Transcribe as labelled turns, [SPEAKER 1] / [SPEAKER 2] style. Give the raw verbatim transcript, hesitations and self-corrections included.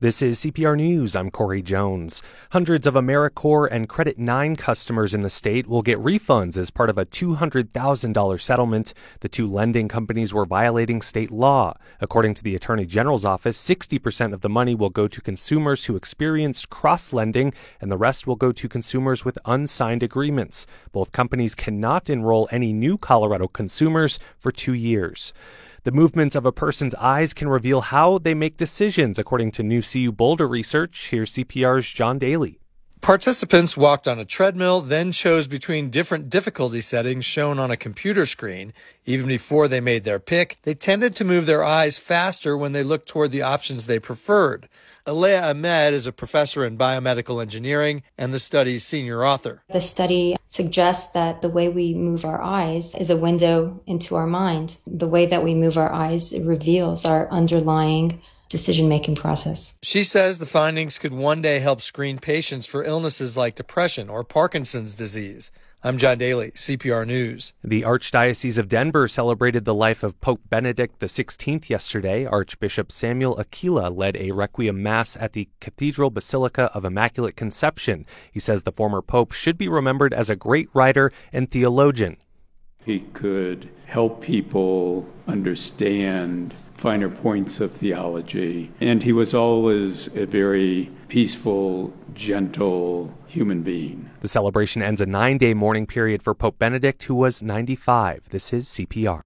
[SPEAKER 1] This is C P R News. I'm Corey Jones. Hundreds of AmeriCorps and Credit nine customers in the state will get refunds as part of a two hundred thousand dollars settlement. The two lending companies were violating state law. According to the Attorney General's office, sixty percent of the money will go to consumers who experienced cross-lending, and the rest will go to consumers with unsigned agreements. Both companies cannot enroll any new Colorado consumers for two years. The movements of a person's eyes can reveal how they make decisions, according to new C U Boulder research. Here's C P R's John Daly.
[SPEAKER 2] Participants walked on a treadmill, then chose between different difficulty settings shown on a computer screen. Even before they made their pick, they tended to move their eyes faster when they looked toward the options they preferred. Alea Ahmed is a professor in biomedical engineering and the study's senior author.
[SPEAKER 3] The study suggests that the way we move our eyes is a window into our mind. The way that we move our eyes reveals our underlying decision-making process.
[SPEAKER 2] She says the findings could one day help screen patients for illnesses like depression or Parkinson's disease. I'm John Daly, C P R News.
[SPEAKER 1] The Archdiocese of Denver celebrated the life of Pope Benedict the sixteenth yesterday. Archbishop Samuel Aquila led a Requiem Mass at the Cathedral Basilica of Immaculate Conception. He says the former pope should be remembered as a great writer and theologian.
[SPEAKER 4] He could help people understand finer points of theology, and he was always a very peaceful, gentle human being.
[SPEAKER 1] The celebration ends a nine-day mourning period for Pope Benedict, who was ninety-five. This is C P R.